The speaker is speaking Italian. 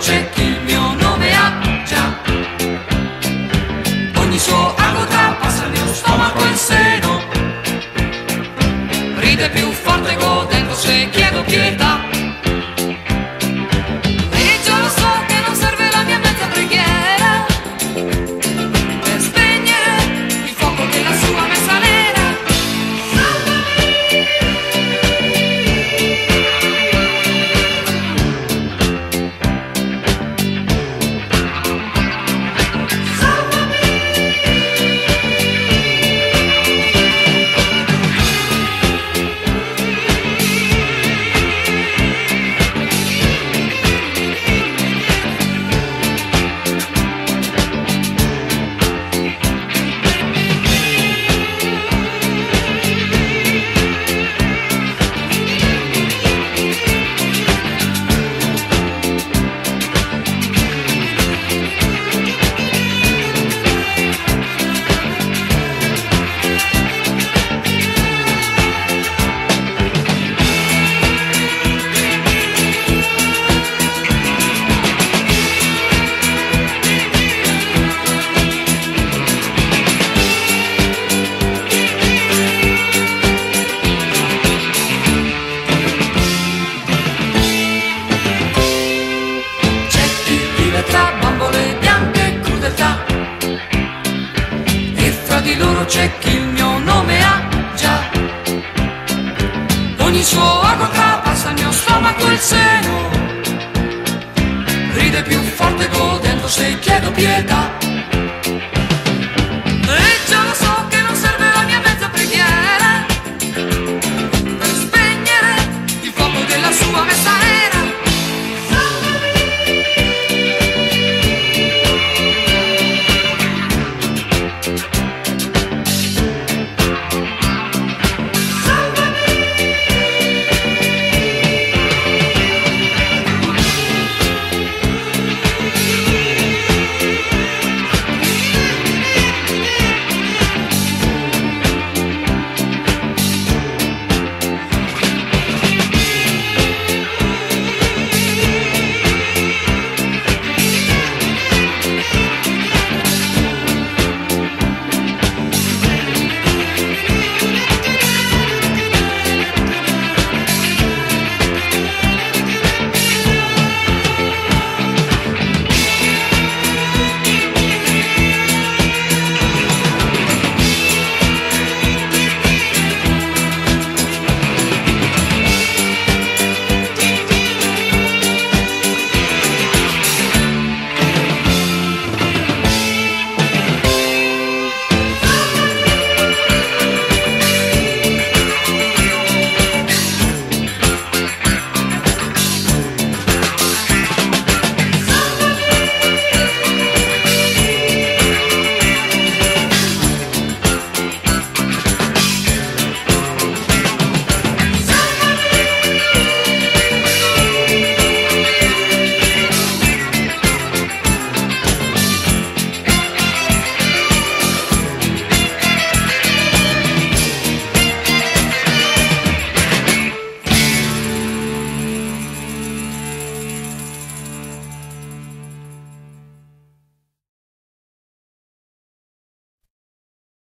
c'è chi il mio nome ha già. Ogni suo agota passa il mio stomaco e il seno. Ride più forte godendo se chiedo pietà. E già lo so che non serve la mia mezza preghiera per spegnere il fuoco della sua messa nera. Tra bambole bianche e crudeltà, e fra di loro c'è chi il mio nome ha già. Ogni suo agota passa il mio stomaco e il seno. Ride più forte godendo se chiedo pietà.